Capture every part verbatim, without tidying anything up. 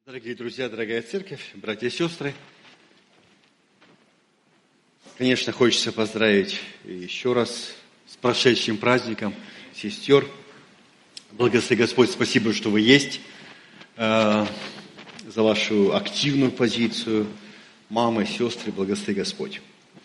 Дорогие друзья, дорогая церковь, братья и сестры, конечно, хочется поздравить еще раз с прошедшим праздником сестер. Благослови Господь, спасибо, что вы есть, э, за вашу активную позицию. Мамы, сестры, благослови Господь.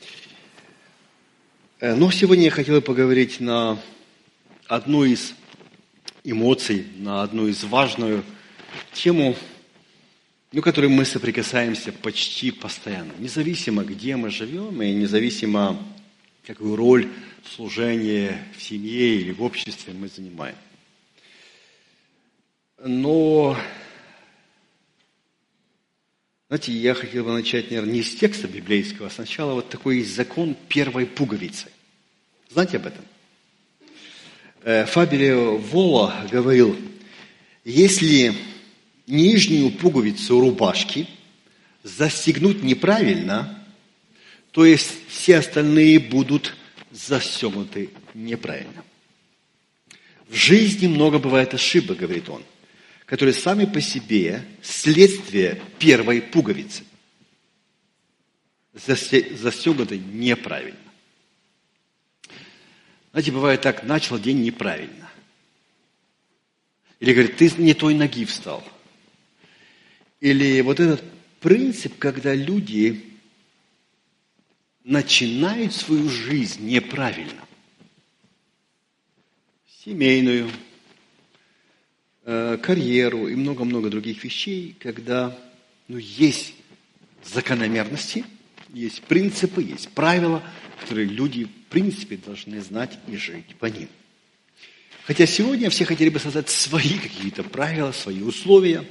Э, но сегодня я хотел поговорить на одну из эмоций, на одну из важную тему, ну, которой мы соприкасаемся почти постоянно. Независимо, где мы живем, и независимо, какую роль служения в семье или в обществе мы занимаем. Но, знаете, я хотел бы начать, наверное, не с текста библейского, а сначала вот такой есть закон первой пуговицы. Знаете об этом? Фабио Воло говорил, если нижнюю пуговицу рубашки застегнуть неправильно, то есть все остальные будут застегнуты неправильно. В жизни много бывает ошибок, говорит он, которые сами по себе следствие первой пуговицы. Застегнуты неправильно. Знаете, бывает так, начал день неправильно. Или говорит, ты не той ноги встал. Или вот этот принцип, когда люди начинают свою жизнь неправильно. Семейную, э, карьеру и много-много других вещей, когда ну, есть закономерности, есть принципы, есть правила, которые люди в принципе должны знать и жить по ним. Хотя сегодня все хотели бы создать свои какие-то правила, свои условия.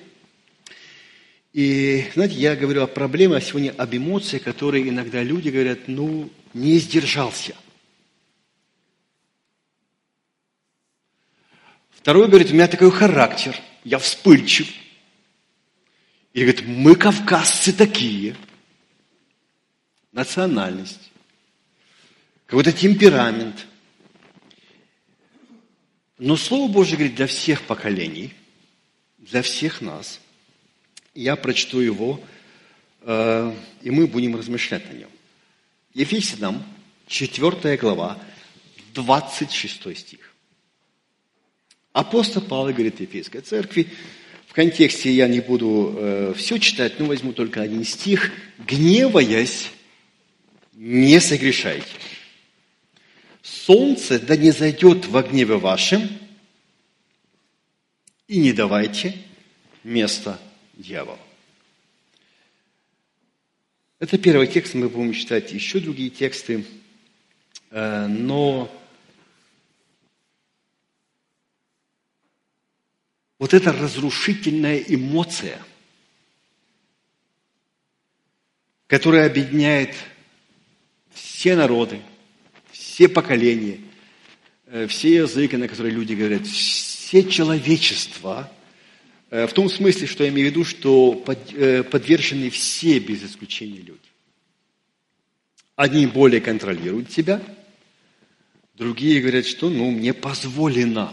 И, знаете, я говорю о проблеме, сегодня об эмоциях, которые иногда люди говорят, ну, не сдержался. Второй говорит, у меня такой характер, я вспыльчив. Или говорит, мы кавказцы такие. Национальность, какой-то темперамент. Но Слово Божье говорит для всех поколений, для всех нас. Я прочту его, э, и мы будем размышлять на нем. Ефесянам, четвёртая глава, двадцать шестой стих. Апостол Павел говорит Ефесской церкви, в контексте я не буду э, все читать, но возьму только один стих. «Гневаясь, не согрешайте. Солнце да не зайдет во гневе вашем, и не давайте места дьяволу». Это первый текст, мы будем читать еще другие тексты, но вот эта разрушительная эмоция, которая объединяет все народы, все поколения, все языки, на которые люди говорят, все человечество, в том смысле, что я имею в виду, что подвержены все без исключения люди. Одни более контролируют себя, другие говорят, что ну, мне позволено.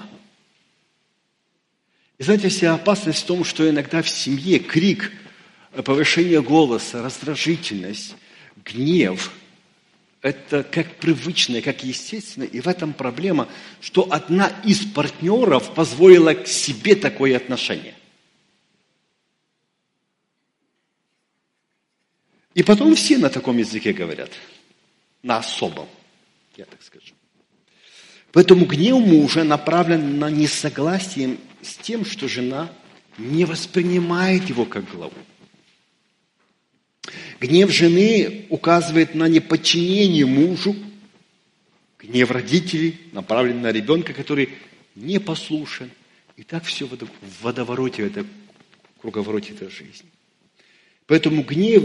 И знаете, вся опасность в том, что иногда в семье крик, повышение голоса, раздражительность, гнев – это как привычно, как естественно. И в этом проблема, что одна из партнеров позволила к себе такое отношение. И потом все на таком языке говорят, на особом, я так скажу. Поэтому гнев мужа направлен на несогласие с тем, что жена не воспринимает его как главу. Гнев жены указывает на неподчинение мужу. Гнев родителей направлен на ребенка, который не послушен. И так все в водовороте, в этом круговороте этой жизни. Поэтому гнев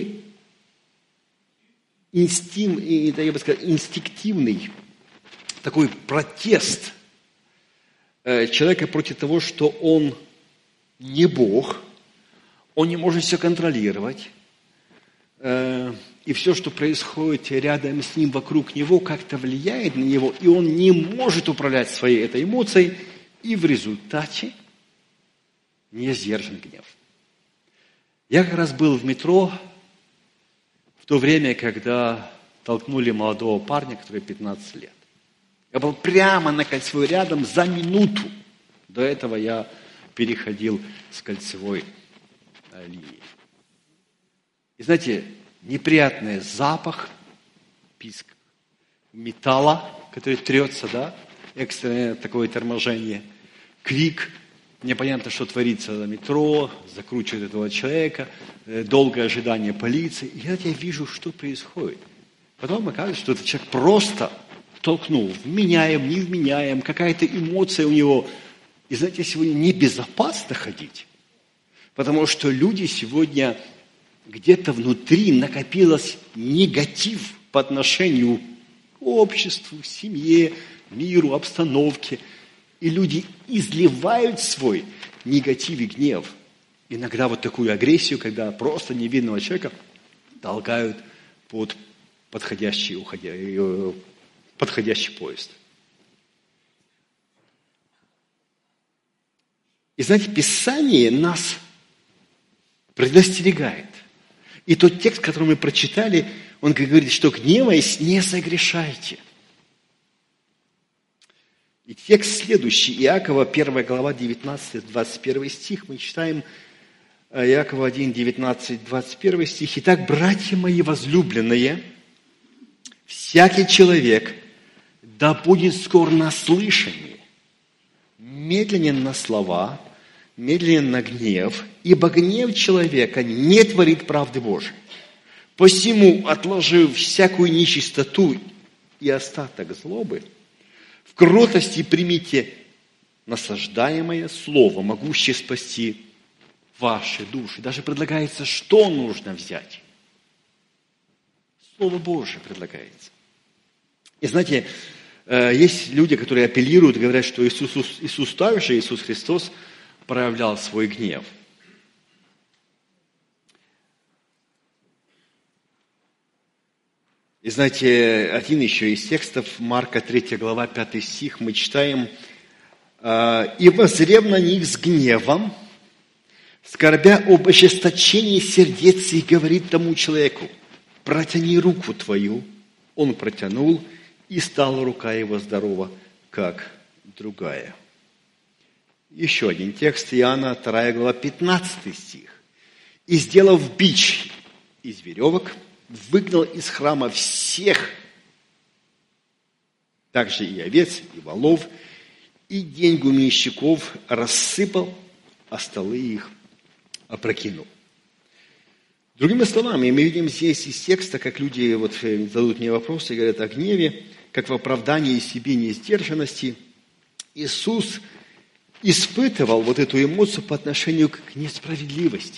инстинкт, я бы сказал, инстинктивный, такой протест человека против того, что он не Бог, он не может все контролировать, и все, что происходит рядом с ним, вокруг него, как-то влияет на него, и он не может управлять своей этой эмоцией, и в результате не сдержан гнев. Я как раз был в метро в то время, когда толкнули молодого парня, который пятнадцать лет. Я был прямо на кольцевой рядом за минуту. До этого я переходил с кольцевой линии. И знаете, неприятный запах, писк металла, который трется, да, экстренное такое торможение, крик, непонятно, что творится на метро, закручивает этого человека, долгое ожидание полиции. И я, я вижу, что происходит. Потом оказывается, что этот человек просто толкнул, вменяем, не вменяем, какая-то эмоция у него. И знаете, сегодня небезопасно ходить, потому что люди сегодня где-то внутри накопилось негатив по отношению к обществу, семье, миру, обстановке. И люди изливают свой негатив и гнев. Иногда вот такую агрессию, когда просто невинного человека толкают под подходящий, уходя, подходящий поезд. И знаете, Писание нас предостерегает. И тот текст, который мы прочитали, он говорит, что гневаясь, не согрешайте. И текст следующий, Иакова, первая глава, девятнадцатый двадцать первый стих, мы читаем Иакова один, девятнадцать, двадцать первый стих. «Итак, братья мои возлюбленные, всякий человек да будет скор на слышание, медленен на слова, медленен на гнев, ибо гнев человека не творит правды Божией. Посему, отложив всякую нечистоту и остаток злобы, в кротости примите насаждаемое слово, могущее спасти ваши души». Даже предлагается, что нужно взять. Слово Божие предлагается. И знаете, есть люди, которые апеллируют, говорят, что Иисус, Иисус также, Иисус Христос, проявлял свой гнев. И знаете, один еще из текстов, Марка третья глава, пятый стих, мы читаем: «И воззрев на них с гневом, скорбя об ожесточении сердец, и говорит тому человеку: протяни руку твою. Он протянул, и стала рука его здорова, как другая». Еще один текст, Иоанна вторая глава, пятнадцатый стих. «И, сделав бич из веревок, выгнал из храма всех, также и овец, и волов, и день гуменщиков рассыпал, а столы их опрокинул». Другими словами, мы видим здесь из текста, как люди вот задают мне вопросы и говорят о гневе, как в оправдании себе несдержанности. Иисус испытывал вот эту эмоцию по отношению к несправедливости.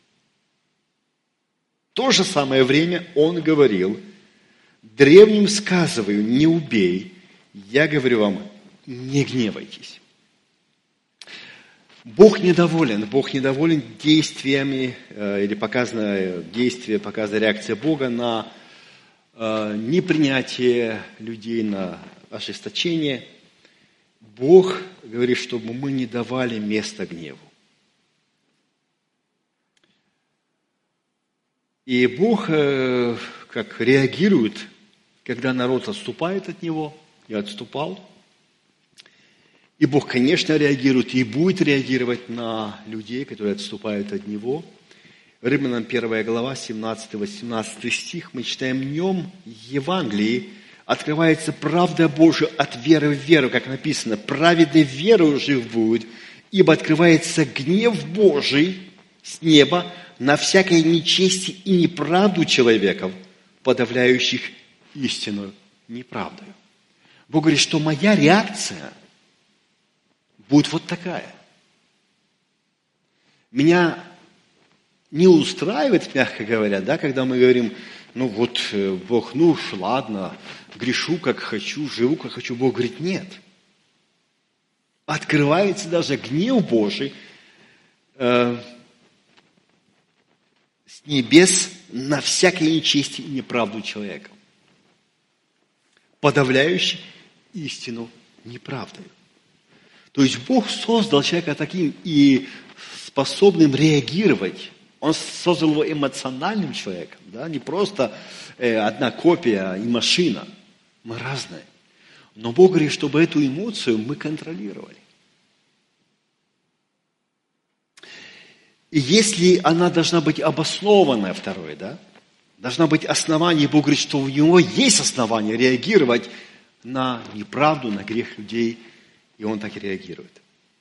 В то же самое время Он говорил: древним сказываю, не убей, я говорю вам, не гневайтесь. Бог недоволен, Бог недоволен действиями, э, или показано действие, показана реакция Бога на э, непринятие людей, на ожесточение. Бог говорит, чтобы мы не давали места гневу. И Бог э, как реагирует, когда народ отступает от Него, и отступал. И Бог, конечно, реагирует и будет реагировать на людей, которые отступают от Него. Римлянам первая глава, семнадцатый-восемнадцатый стих, мы читаем: «В нем, Евангелии, открывается правда Божия от веры в веру», как написано: «Праведный верою жив будет, ибо открывается гнев Божий с неба на всякое нечестие и неправду человеков, подавляющих истину неправдою». Бог говорит, что моя реакция будет вот такая. Меня не устраивает, мягко говоря, да, когда мы говорим: ну вот, Бог, ну уж ладно, грешу как хочу, живу как хочу. Бог говорит: нет. Открывается даже гнев Божий э, с небес на всякое нечестие и неправду человека, подавляющий истину неправдой. То есть Бог создал человека таким и способным реагировать Он создал его эмоциональным человеком, да? Не просто э, одна копия и машина. Мы разные. Но Бог говорит, чтобы эту эмоцию мы контролировали. И если она должна быть обоснованная, второе, да, должна быть основание, Бог говорит, что у него есть основание реагировать на неправду, на грех людей, и он так и реагирует.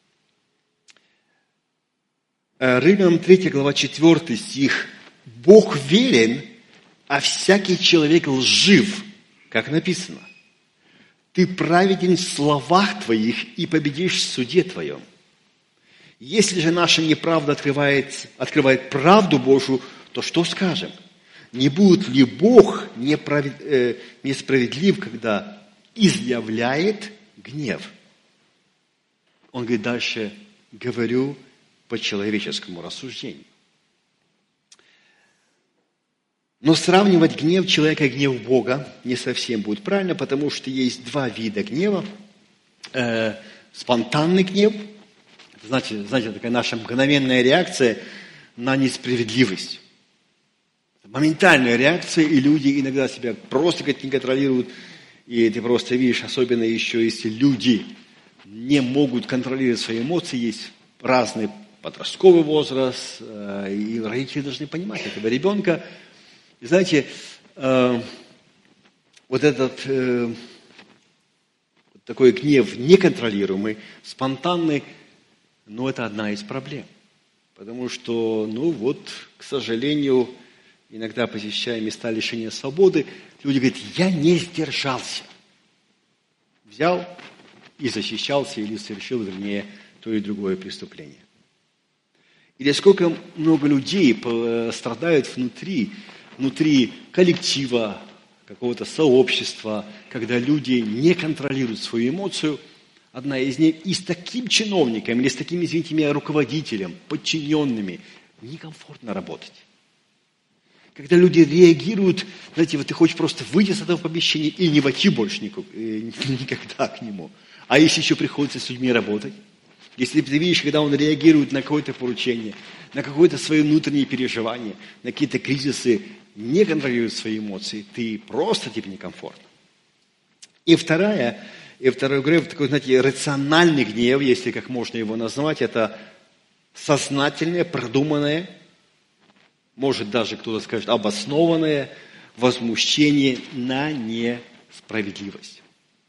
Римлянам третья глава, четвёртый стих. Бог верен, а всякий человек лжив, как написано. Ты праведен в словах твоих и победишь в суде твоем. Если же наша неправда открывает, открывает правду Божию, то что скажем? Не будет ли Бог несправедлив, когда изъявляет гнев? Он говорит дальше, говорю по человеческому рассуждению. Но сравнивать гнев человека и гнев Бога не совсем будет правильно, потому что есть два вида гнева. Э, спонтанный гнев, знаете, знаете, такая наша мгновенная реакция на несправедливость. Моментальная реакция, и люди иногда себя просто как не контролируют. И ты просто видишь, особенно еще если люди не могут контролировать свои эмоции, есть разный подростковый возраст, э, и родители должны понимать этого ребенка. И знаете, э, вот этот э, такой гнев неконтролируемый, спонтанный, ну, это одна из проблем. Потому что, ну, вот, к сожалению, иногда посещая места лишения свободы, люди говорят, я не сдержался. Взял и защищался, или совершил, вернее, то и другое преступление. Или сколько много людей страдают внутри, внутри коллектива, какого-то сообщества, когда люди не контролируют свою эмоцию. Одна из них и с таким чиновником, или с таким, извините меня, руководителем, подчиненными, некомфортно работать. Когда люди реагируют, знаете, вот ты хочешь просто выйти из этого помещения и не войти больше никогда к нему. А если еще приходится с людьми работать? Если ты видишь, когда он реагирует на какое-то поручение, на какое-то свое внутреннее переживание, на какие-то кризисы, не контролирует свои эмоции, ты просто тебе некомфортно. И вторая, и второй гнев, такой, знаете, рациональный гнев, если как можно его назвать, это сознательное, продуманное, может даже кто-то скажет, обоснованное возмущение на несправедливость.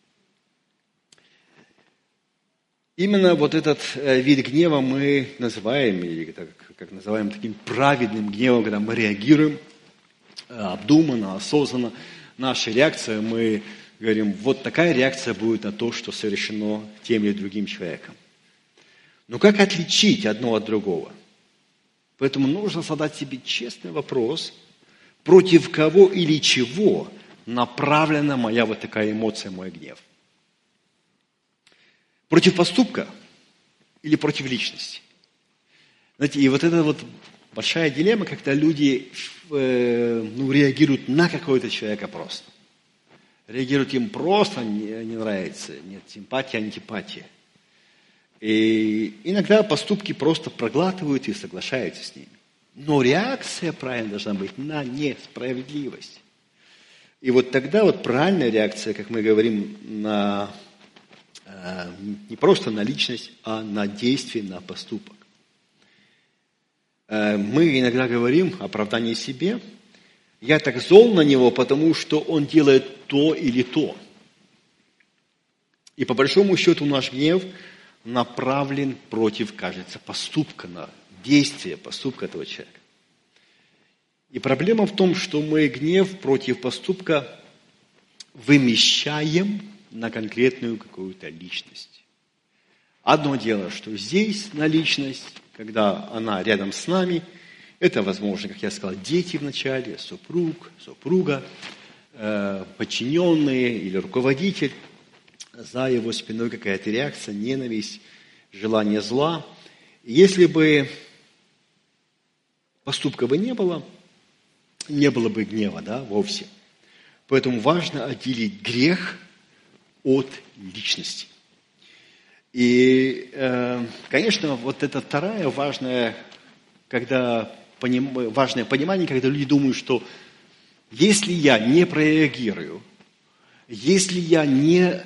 Именно вот этот вид гнева мы называем, или как, как называем таким праведным гневом, когда мы реагируем обдуманно, осознанно. Наша реакция, мы говорим, вот такая реакция будет на то, что совершено тем или другим человеком. Но как отличить одно от другого? Поэтому нужно задать себе честный вопрос, против кого или чего направлена моя вот такая эмоция, мой гнев. Против поступка или против личности? Знаете, и вот это вот большая дилемма, когда люди э, ну, реагируют на какого-то человека просто. Реагируют им просто, не, не нравится, нет симпатии, антипатия. И иногда поступки просто проглатывают и соглашаются с ними. Но реакция правильно должна быть на несправедливость. И вот тогда вот правильная реакция, как мы говорим, на, э, не просто на личность, а на действие, на поступок. Э, мы иногда говорим оправдание себе. Я так зол на него, потому что он делает то или то. И по большому счету наш гнев направлен против, кажется, поступка, на действие, поступка этого человека. И проблема в том, что мы гнев против поступка вымещаем на конкретную какую-то личность. Одно дело, что здесь на личность, когда она рядом с нами, это, возможно, как я сказал, дети вначале, супруг, супруга, э, подчиненные или руководитель. За его спиной какая-то реакция, ненависть, желание зла. И если бы поступка бы не было, не было бы гнева, да, вовсе. Поэтому важно отделить грех от личности. И, э, конечно, вот это вторая важная, когда поним, важное понимание, когда люди думают, что если я не прореагирую, если я не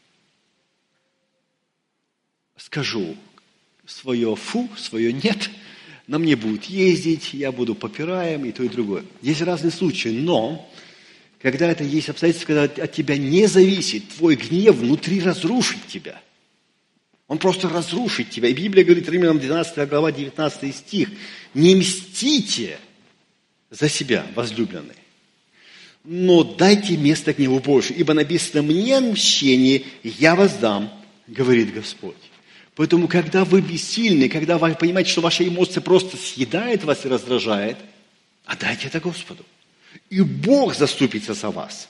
скажу свое «фу», свое «нет», на мне будут ездить, я буду попираем и то, и другое. Есть разные случаи, но когда это есть обстоятельства, когда от тебя не зависит, твой гнев внутри разрушит тебя. Он просто разрушит тебя. И Библия говорит, Римлянам двенадцатая глава, девятнадцатый стих, «Не мстите за себя, возлюбленные, но дайте место гневу Божию, ибо написано, мне мщение, я воздам, говорит Господь». Поэтому, когда вы бессильны, когда вы понимаете, что ваши эмоции просто съедают вас и раздражает, отдайте это Господу. И Бог заступится за вас.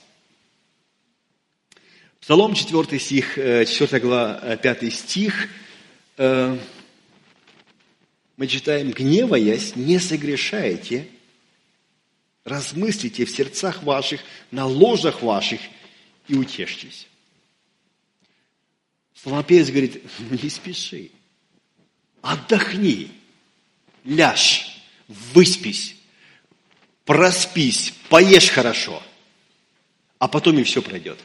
Псалом четвёртый стих, четвёртая глава, пятый стих. Мы читаем, «Гневаясь, не согрешаете, размыслите в сердцах ваших, на ложах ваших и утешьтесь». Псалмопевец говорит, не спеши, отдохни, ляжь, выспись, проспись, поешь хорошо, а потом и все пройдет.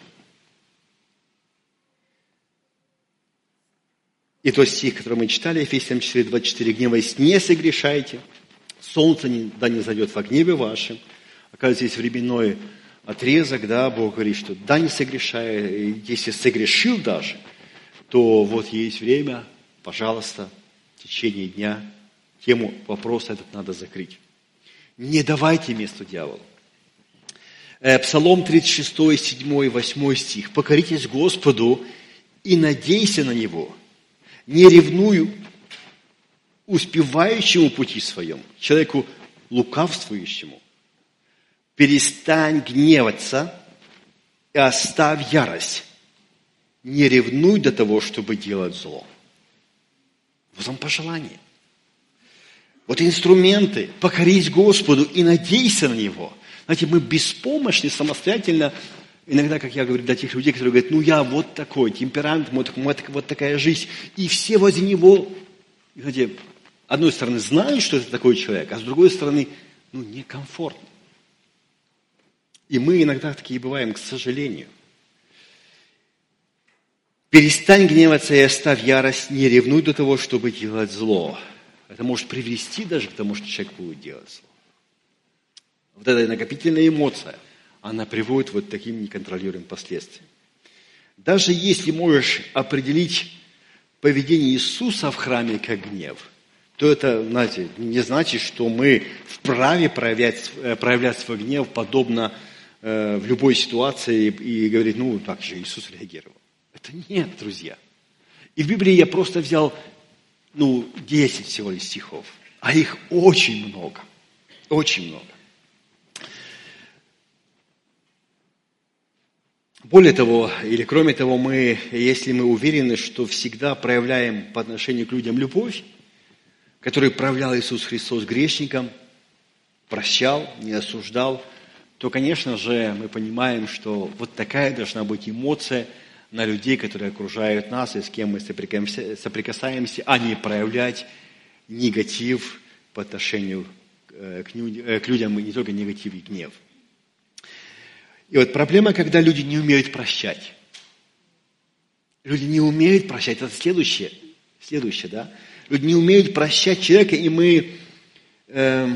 И тот стих, который мы читали, Ефесянам четыре двадцать четыре, «Гневаясь, не согрешайте, солнце не, да не зайдет во гневе вашем». Оказывается, есть временной отрезок, да, Бог говорит, что да не согрешай, если согрешил даже, то вот есть время, пожалуйста, в течение дня тему вопроса этот надо закрыть. Не давайте место дьяволу. Псалом тридцать шестой, седьмой, восьмой стих. «Покоритесь Господу и надейся на Него, не ревную успевающему пути своем, человеку лукавствующему. Перестань гневаться и оставь ярость. Не ревнуй до того, чтобы делать зло». Вот вам пожелание. Вот инструменты. Покорись Господу и надейся на Него. Знаете, мы беспомощны самостоятельно. Иногда, как я говорю, для тех людей, которые говорят, ну я вот такой, темперамент, вот, вот такая жизнь. И все возле него, знаете, с одной стороны знают, что это такой человек, а с другой стороны, ну, некомфортно. И мы иногда такие бываем, к сожалению. «Перестань гневаться и оставь ярость, не ревнуй до того, чтобы делать зло». Это может привести даже к тому, что человек будет делать зло. Вот эта накопительная эмоция, она приводит вот к таким неконтролируемым последствиям. Даже если можешь определить поведение Иисуса в храме как гнев, то это, знаете, не значит, что мы вправе проявлять, проявлять свой гнев подобно э, в любой ситуации и говорить, ну, так же Иисус реагировал. Это нет, друзья. И в Библии я просто взял, ну, десять всего лишь стихов, а их очень много, очень много. Более того, или кроме того, мы, если мы уверены, что всегда проявляем по отношению к людям любовь, которую проявлял Иисус Христос грешникам, прощал, не осуждал, то, конечно же, мы понимаем, что вот такая должна быть эмоция на людей, которые окружают нас и с кем мы соприкасаемся, а не проявлять негатив по отношению к людям, и не только негатив и гнев. И вот проблема, когда люди не умеют прощать. Люди не умеют прощать. Это следующее. Следующее, да? Люди не умеют прощать человека, и мы, э,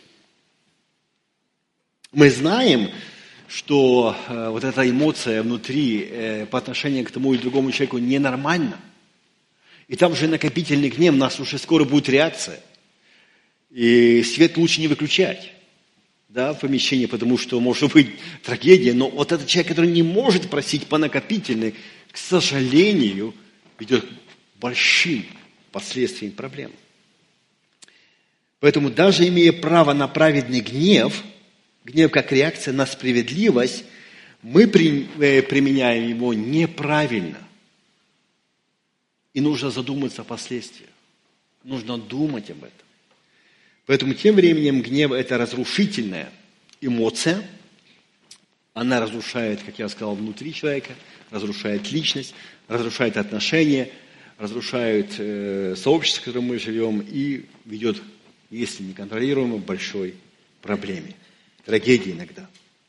мы знаем, что э, вот эта эмоция внутри э, по отношению к тому или другому человеку ненормальна. И там же накопительный гнев, у нас уже скоро будет реакция. И свет лучше не выключать. Да, в помещении, потому что может быть трагедия, но вот этот человек, который не может просить по накопительной, к сожалению, ведет к большим последствиям проблем. Поэтому даже имея право на праведный гнев, гнев как реакция на справедливость, мы применяем его неправильно. И нужно задуматься о последствиях. Нужно думать об этом. Поэтому тем временем гнев – это разрушительная эмоция. Она разрушает, как я сказал, внутри человека, разрушает личность, разрушает отношения, разрушает э, сообщество, в котором мы живем, и ведет если неконтролируемой большой проблеме, трагедии иногда.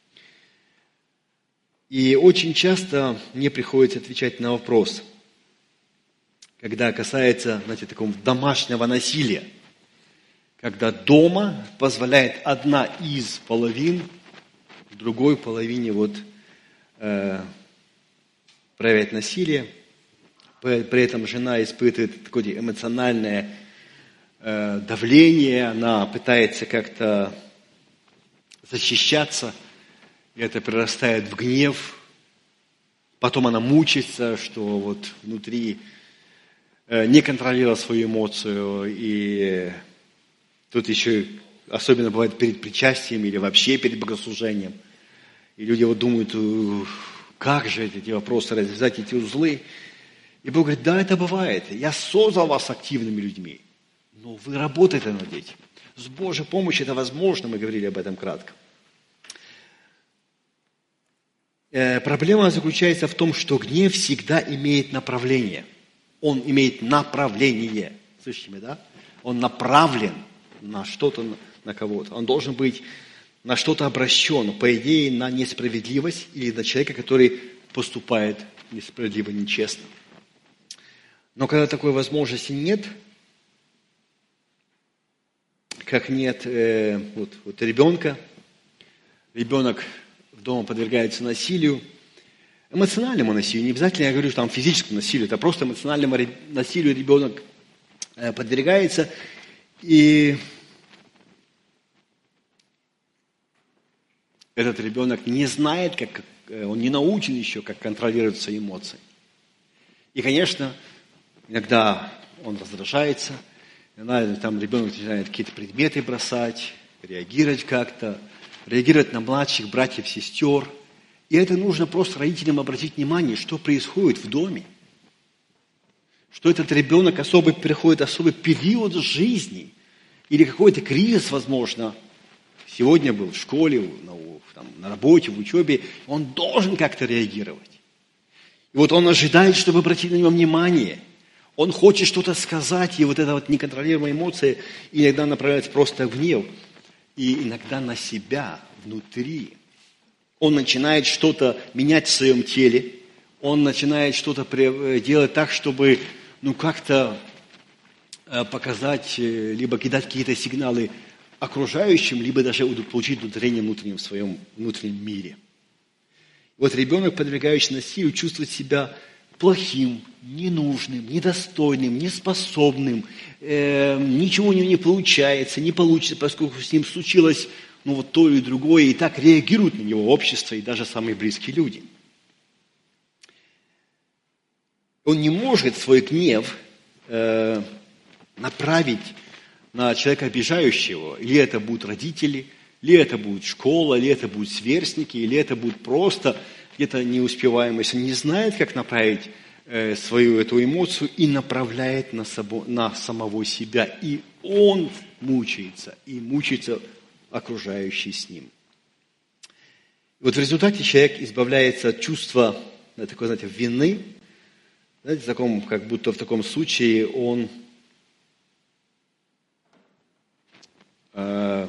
И очень часто мне приходится отвечать на вопрос, когда касается, знаете, такого домашнего насилия, когда дома позволяет одна из половин другой половине вот, э, проявлять насилие, при этом жена испытывает такое эмоциональное э, давление, она пытается как-то защищаться, и это прирастает в гнев. Потом она мучается, что вот внутри э, не контролировала свою эмоцию. И тут еще особенно бывает перед причастием или вообще перед богослужением. И люди вот думают, как же эти вопросы развязать, эти узлы. И Бог говорит, да, это бывает. Я создал вас активными людьми, но вы работаете над этим. С Божьей помощью это возможно, мы говорили об этом кратко. Проблема заключается в том, что гнев всегда имеет направление. Он имеет направление. Слышите меня, да? Он направлен на что-то, на кого-то. Он должен быть на что-то обращен, по идее, на несправедливость или на человека, который поступает несправедливо, нечестно. Но когда такой возможности нет, как нет э, вот, вот ребенка, ребенок дома подвергается насилию, эмоциональному насилию, не обязательно я говорю, что там физическому насилию, это просто эмоциональному насилию ребенок подвергается, и этот ребенок не знает, как, он не научен еще, как контролировать свои эмоции. И, конечно, иногда он раздражается, иногда там ребенок начинает какие-то предметы бросать, реагировать как-то, реагировать на младших братьев, сестер. И это нужно просто родителям обратить внимание, что происходит в доме. Что этот ребенок особо переходит особый период жизни. Или какой-то кризис, возможно, сегодня был в школе, на, там, на работе, в учебе. Он должен как-то реагировать. И вот он ожидает, чтобы обратить на него внимание. Он хочет что-то сказать, и вот эта вот неконтролируемая эмоция иногда направляется просто в гнев. И иногда на себя, внутри. Он начинает что-то менять в своем теле. Он начинает что-то делать так, чтобы ну, как-то показать, либо кидать какие-то сигналы окружающим, либо даже получить удовлетворение внутреннем в своем внутреннем мире. Вот ребенок, подвергающий насилию, чувствует себя плохим, ненужным, недостойным, неспособным, э, ничего у него не получается, не получится, поскольку с ним случилось ну, вот то или другое, и так реагирует на него общество и даже самые близкие люди. Он не может свой гнев э, направить на человека обижающего. Или это будут родители, или это будет школа, или это будут сверстники, или это будет просто где-то неуспеваемость. Он не знает, как направить э, свою эту эмоцию и направляет на, собо, на самого себя. И он мучается, и мучается окружающий с ним. И вот в результате человек избавляется от чувства такой, знаете, вины. Знаете, в таком, как будто в таком случае он э,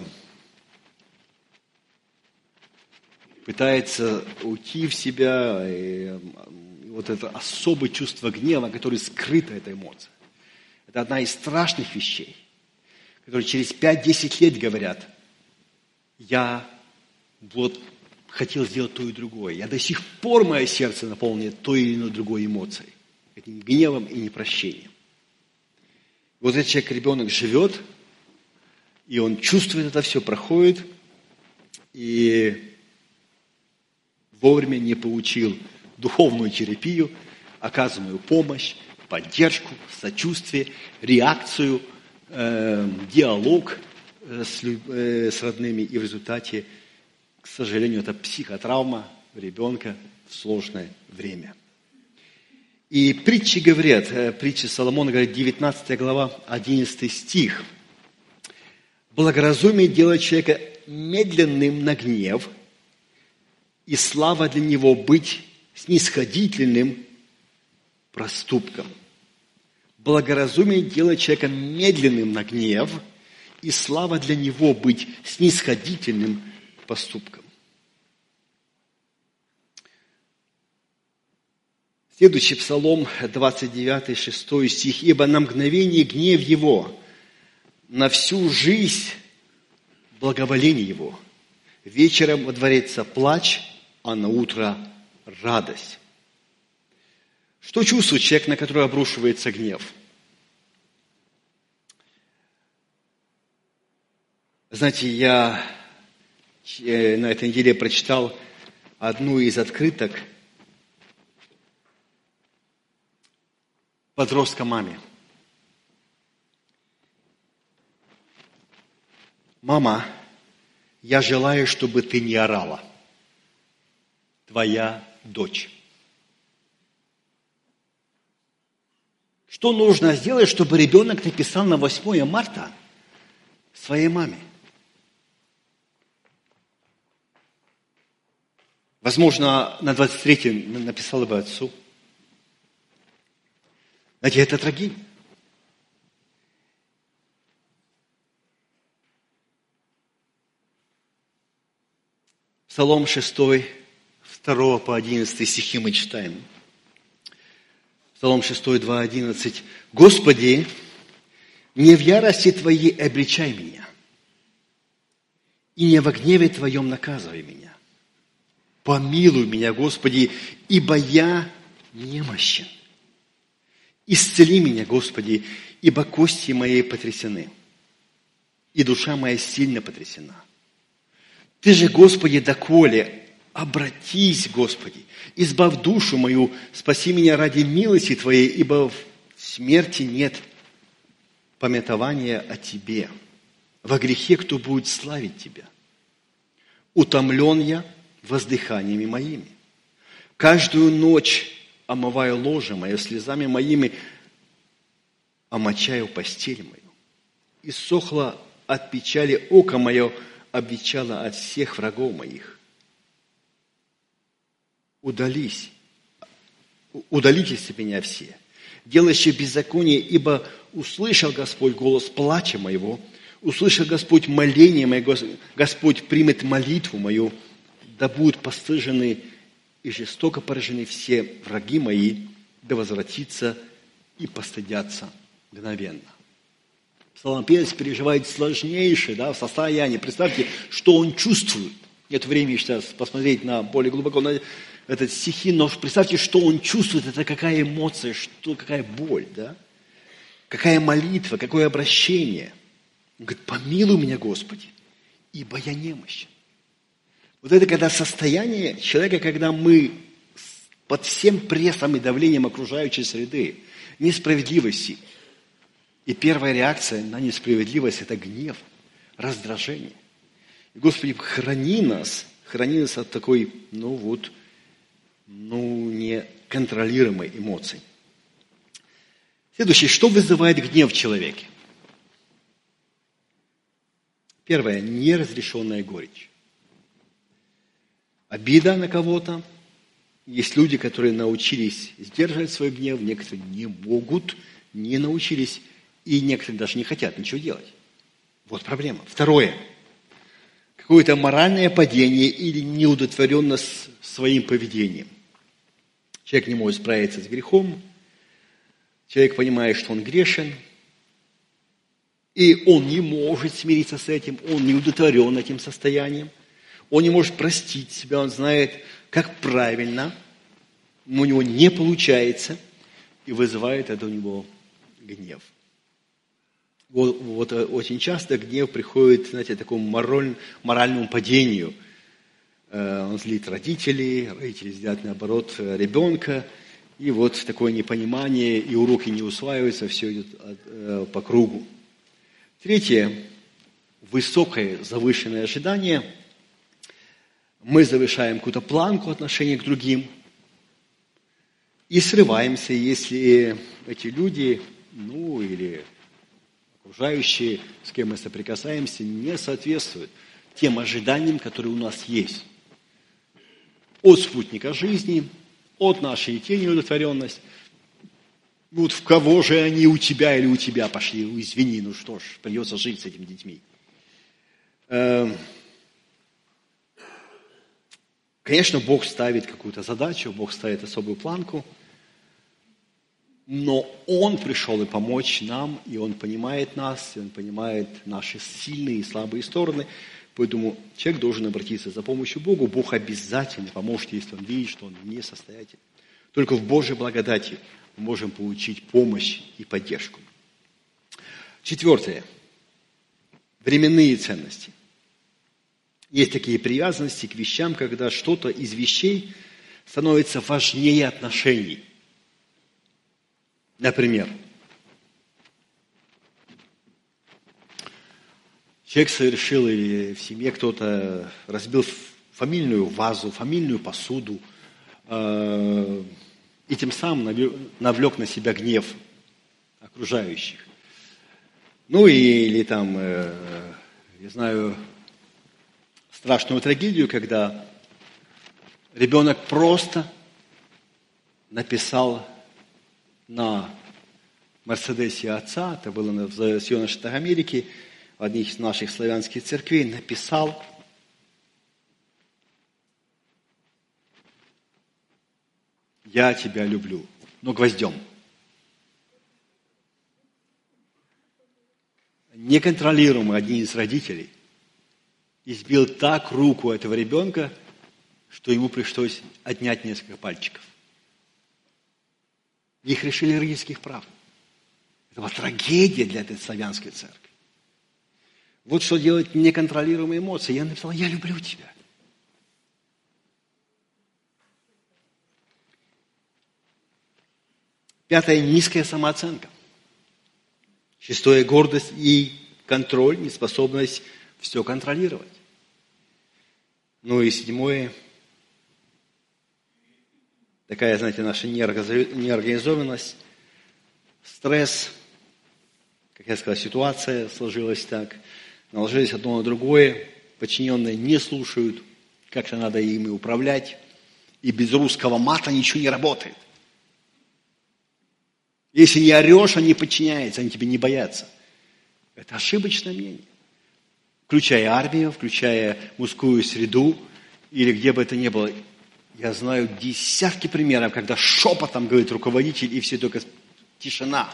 пытается уйти в себя. И, и вот это особое чувство гнева, которое скрыто этой эмоцией. Это одна из страшных вещей, которые через пять-десять лет говорят: я вот хотел сделать то и другое. Я до сих пор мое сердце наполнено той или иной другой эмоцией. Этим гневом и непрощением. Вот этот человек, ребенок, живет, и он чувствует это все, проходит, и вовремя не получил духовную терапию, оказанную помощь, поддержку, сочувствие, реакцию, э, диалог с, э, с родными, и в результате, к сожалению, это психотравма ребенка в сложное время. И притчи говорят, притчи Соломона говорят, девятнадцатая глава, одиннадцатый стих. Благоразумие делает человека медленным на гнев, и слава для него быть снисходительным проступком. Благоразумие делает человека медленным на гнев, и слава для Него быть снисходительным поступком. Следующий псалом, двадцать девятый, шестой стих. «Ибо на мгновение гнев Его, на всю жизнь благоволение Его. Вечером водворится плач, а на утро радость». Что чувствует человек, на который обрушивается гнев? Знаете, я на этой неделе прочитал одну из открыток подростка маме. «Мама, я желаю, чтобы ты не орала. Твоя дочь». Что нужно сделать, чтобы ребенок написал на восьмое марта своей маме? Возможно, на двадцать третье написал бы отцу. Знаете, это трагедия. Псалом шестой, второго по одиннадцатый стихи мы читаем. Псалом шестой, два, одиннадцать. «Господи, не в ярости Твоей обличай меня, и не во гневе Твоем наказывай меня. Помилуй меня, Господи, ибо я немощен. Исцели меня, Господи, ибо кости мои потрясены, и душа моя сильно потрясена. Ты же, Господи, доколе, обратись, Господи, избавь душу мою, спаси меня ради милости Твоей, ибо в смерти нет памятования о Тебе. Во грехе кто будет славить Тебя? Утомлен я воздыханиями моими. Каждую ночь омываю ложе мое слезами моими, омочаю постель мою. Иссохло от печали око мое, обветчало от всех врагов моих. Удались, удалитесь от меня все, делающие беззаконие, ибо услышал Господь голос плача моего, услышал Господь моление мое, Господь примет молитву мою, да будут постыжены и жестоко поражены все враги мои, да возвратятся и постыдятся мгновенно». Псалмопевец переживает сложнейшее, да, состояние. Представьте, что он чувствует. Нет времени сейчас посмотреть на более глубоко на этот стихи, но представьте, что он чувствует, это какая эмоция, что, какая боль, да? Какая молитва, какое обращение. Он говорит: «Помилуй меня, Господи, ибо я немощен». Вот это когда состояние человека, когда мы под всем прессом и давлением окружающей среды, несправедливости. И первая реакция на несправедливость – это гнев, раздражение. И, Господи, храни нас, храни нас от такой, ну вот, ну, неконтролируемой эмоции. Следующее. Что вызывает гнев в человеке? Первое. Неразрешенная горечь. Обида на кого-то. Есть люди, которые научились сдерживать свой гнев, некоторые не могут, не научились, и некоторые даже не хотят ничего делать. Вот проблема. Второе. Какое-то моральное падение или неудовлетворенность своим поведением. Человек не может справиться с грехом, человек понимает, что он грешен, и он не может смириться с этим, он не удовлетворен этим состоянием, он не может простить себя, он знает, как правильно, но у него не получается, и вызывает это у него гнев. Вот, вот очень часто гнев приходит, знаете, к такому мораль, моральному падению. Он злит родителей, родители злят, наоборот, ребенка, и вот такое непонимание, и уроки не усваиваются, все идет по кругу. Третье. Высокое завышенное ожидание. Мы завышаем какую-то планку отношения к другим и срываемся, если эти люди, ну, или окружающие, с кем мы соприкасаемся, не соответствуют тем ожиданиям, которые у нас есть. От спутника жизни, от нашей детей неудовлетворенность, Вот в кого же они, у тебя или у тебя пошли? Ну, извини, ну что ж, придется жить с этими детьми. Конечно, Бог ставит какую-то задачу, Бог ставит особую планку, но Он пришел и помочь нам, и Он понимает нас, и Он понимает наши сильные и слабые стороны. Поэтому человек должен обратиться за помощью к Богу. Бог обязательно поможет, если он видит, что он несостоятелен. Только в Божьей благодати мы можем получить помощь и поддержку. Четвертое. Временные ценности. Есть такие привязанности к вещам, когда что-то из вещей становится важнее отношений. Например, человек совершил, или в семье кто-то разбил фамильную вазу, фамильную посуду, э, и тем самым навлек на себя гнев окружающих. Ну или там, э, я знаю, страшную трагедию, когда ребенок просто написал на Мерседесе отца, это было в Соединенных Штатах Америки, в одних из наших славянских церквей, написал: «Я тебя люблю», но гвоздем. Неконтролируемый один из родителей избил так руку этого ребенка, что ему пришлось отнять несколько пальчиков. Их решили родительских прав. Это была трагедия для этой славянской церкви. Вот что делать неконтролируемые эмоции. Я написал: «Я люблю тебя». Пятое – низкая самооценка. Шестое – гордость и контроль, неспособность все контролировать. Ну и седьмое – такая, знаете, наша неорганизованность, стресс, как я сказал, ситуация сложилась так, наложились одно на другое, подчиненные не слушают, как-то надо ими управлять, и без русского мата ничего не работает. Если не орешь, они подчиняются, они тебе не боятся. Это ошибочное мнение. Включая армию, включая мужскую среду, или где бы это ни было. Я знаю десятки примеров, когда шепотом говорит руководитель, и все только тишина.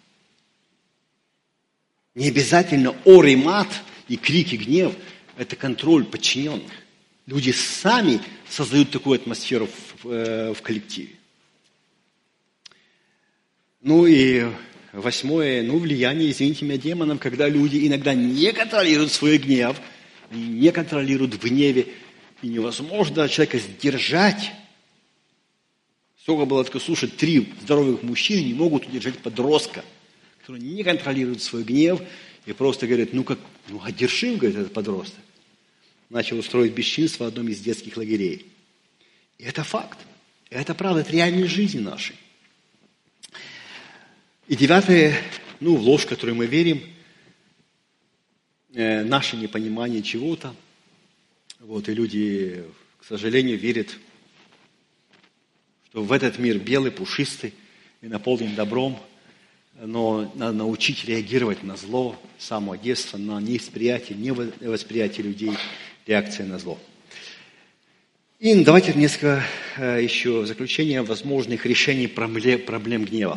Не обязательно ор и мат, и крик, и гнев. Это контроль подчиненных. Люди сами создают такую атмосферу в, в коллективе. Ну и восьмое, ну, влияние, извините меня, демонов, когда люди иногда не контролируют свой гнев, не контролируют в гневе, и невозможно человека сдержать. Сколько было такое слушать, три здоровых мужчины не могут удержать подростка, который не контролирует свой гнев, и просто говорит: ну как, ну одержим, говорит этот подросток. Начал устроить бесчинство в одном из детских лагерей. И это факт. Это правда, это реальная жизнь нашей. И девятое, ну, ложь, в которую мы верим, э, наше непонимание чего-то. Вот, и люди, к сожалению, верят, что в этот мир белый, пушистый и наполнен добром, но надо научить реагировать на зло с самого детства, на невосприятие, невосприятие людей, реакция на зло. И давайте несколько э, еще заключения возможных решений проблем, проблем гнева.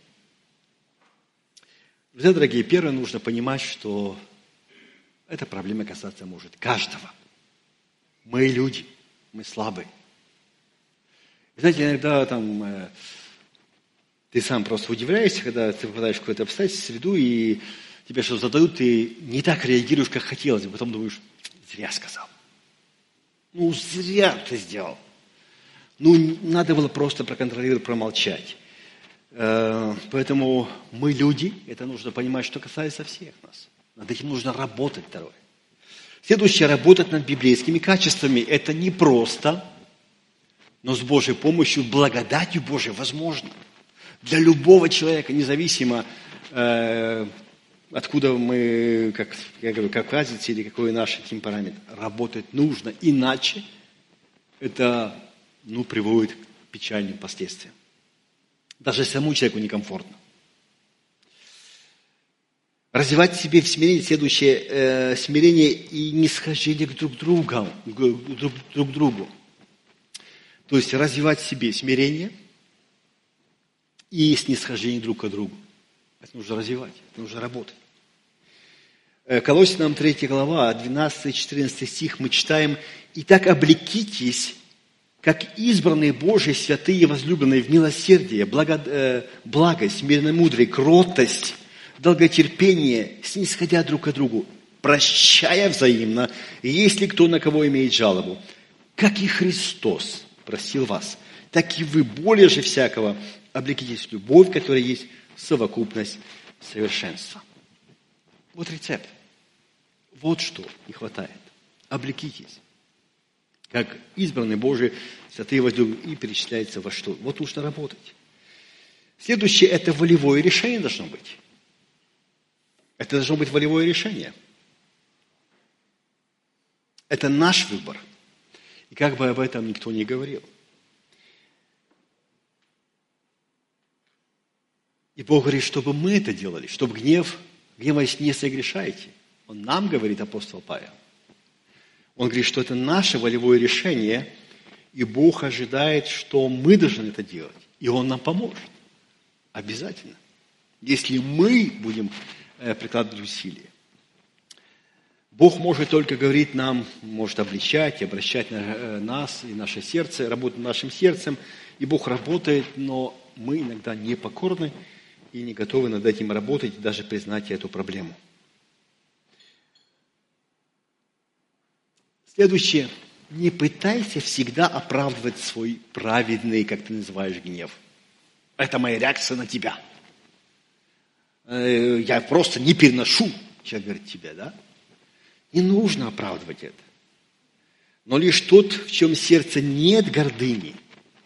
Друзья дорогие, первое, нужно понимать, что эта проблема касаться может каждого. Мы люди, мы слабые. Знаете, иногда там э, ты сам просто удивляешься, когда ты попадаешь в какое-то обстоятельство, среду, и тебе что-то задают, ты не так реагируешь, как хотелось, и потом думаешь: зря сказал. Ну, зря ты сделал. Ну, надо было просто проконтролировать, промолчать. Поэтому мы люди, это нужно понимать, что касается всех нас. Над этим нужно работать, второе. Следующее, работать над библейскими качествами. Это не просто, но с Божьей помощью, благодатью Божьей возможно. Для любого человека, независимо, э, откуда мы, как я говорю, кавказец или какой наш темперамент, работать нужно. Иначе это, ну, приводит к печальным последствиям. Даже самому человеку некомфортно. Развивать в себе в смирении следующее э, смирение и нисхождение к друг другу, к друг, друг другу. То есть развивать в себе смирение и снисхождение друг к другу. Это нужно развивать, это нужно работать. Колоссянам третья глава, двенадцатый-четырнадцатый стих мы читаем: «Итак, облекитесь, как избранные Божьи, святые, возлюбленные в милосердие, благо, э, благость, мирномудрие, кротость, долготерпение, снисходя друг к другу, прощая взаимно, если кто на кого имеет жалобу. Как и Христос простил вас, так и вы более же всякого облекитесь в любовь, которая есть совокупность совершенства». Вот рецепт. Вот что не хватает. Облекитесь. Как избранные Божии, святые возлюбленные, и перечисляется во что. Вот нужно работать. Следующее – это волевое решение должно быть. Это должно быть волевое решение. Это наш выбор. И как бы об этом никто не говорил. И Бог говорит, чтобы мы это делали, чтобы гнев, гневаясь не согрешайте. Он нам говорит, апостол Павел. Он говорит, что это наше волевое решение, и Бог ожидает, что мы должны это делать. И Он нам поможет. Обязательно. Если мы будем прикладывать усилия. Бог может только говорить нам, может обличать и обращать на нас и наше сердце, работать над нашим сердцем. И Бог работает, но мы иногда непокорны и не готовы над этим работать, даже признать эту проблему. Следующее. Не пытайся всегда оправдывать свой праведный, как ты называешь, гнев. Это моя реакция на тебя. Я просто не переношу, человек говорит, тебя, да? Не нужно оправдывать это. Но лишь тот, в чем сердце нет гордыни,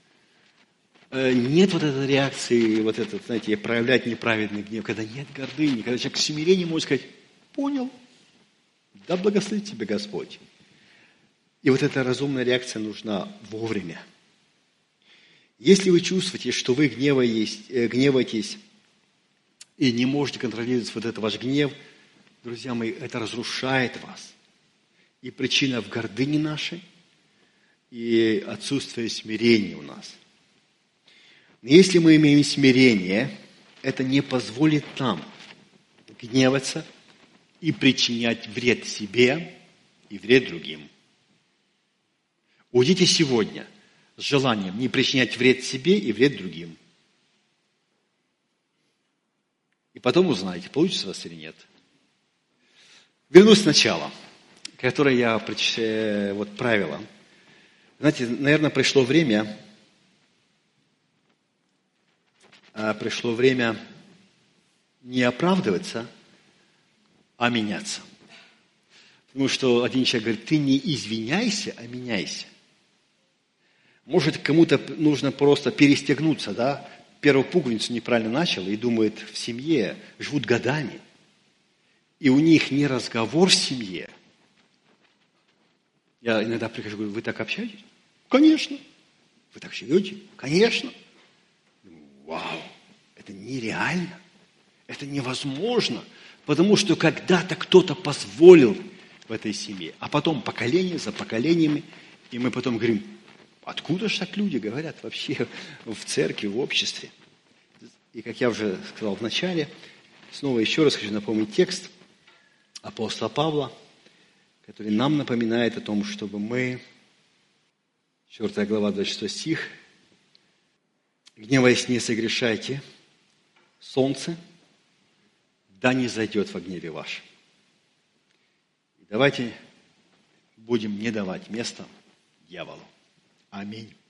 нет вот этой реакции, вот это, знаете, проявлять неправедный гнев, когда нет гордыни, когда человек в смирении может сказать: понял, да благословит тебя Господь. И вот эта разумная реакция нужна вовремя. Если вы чувствуете, что вы гневаетесь, гневаетесь и не можете контролировать вот этот ваш гнев, друзья мои, это разрушает вас. И причина в гордыне нашей, и отсутствие смирения у нас. Но если мы имеем смирение, это не позволит нам гневаться и причинять вред себе и вред другим. Уйдите сегодня с желанием не причинять вред себе и вред другим. И потом узнаете, получится у вас или нет. Вернусь сначала, которое я, вот правило. Знаете, наверное, пришло время, пришло время не оправдываться, а меняться. Потому что один человек говорит: ты не извиняйся, а меняйся. Может, кому-то нужно просто перестегнуться, да? Первую пуговицу неправильно начал и думает, в семье живут годами. И у них не разговор в семье. Я иногда прихожу и говорю: вы так общаетесь? Конечно. Вы так живете? Конечно. Вау, это нереально. Это невозможно. Потому что когда-то кто-то позволил в этой семье, а потом поколение за поколениями, и мы потом говорим: откуда же так люди говорят вообще в церкви, в обществе? И как я уже сказал в начале, снова еще раз хочу напомнить текст апостола Павла, который нам напоминает о том, чтобы мы, четвёртая глава, двадцать шестой стих, гневаясь не согрешайте, солнце да не зайдет во гневе вашем. И давайте будем не давать места дьяволу. Аминь.